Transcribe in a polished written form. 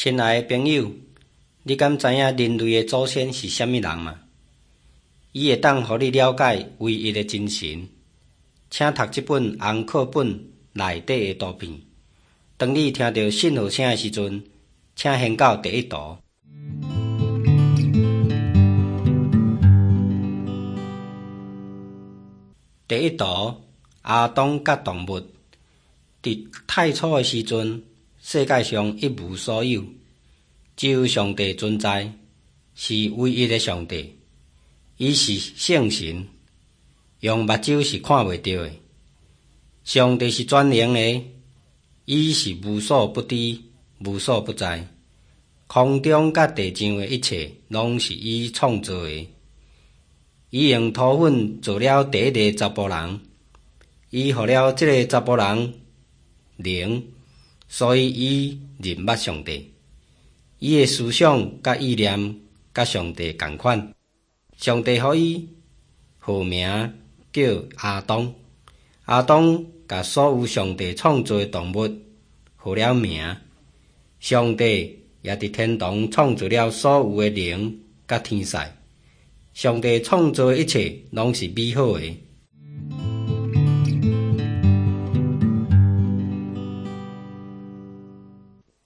亲爱的朋友，你敢知影人类的祖先是啥物人吗？伊会当互你了解唯一的真神。请读这本红课本内底的图片。当你听到信号声的时阵，请掀到第一图。第一图，阿当甲动物。伫太初的时阵，世界上一无所有，只有上帝存在，是唯一的上帝。伊是圣神，用目睭是看袂到的。上帝是全能的，伊是无所不知、无所不在。空中甲地上的一切，拢是伊创造的。伊用土粉做了第一个查甫人，伊予了这个查甫人灵，所以伊认捌上帝。伊的思想甲意念甲上帝同款。上帝予伊号名叫阿当。阿当甲所有上帝创造的动物号了名。上帝也伫天堂创造了所有的灵甲天使。上帝创造的一切拢是美好的，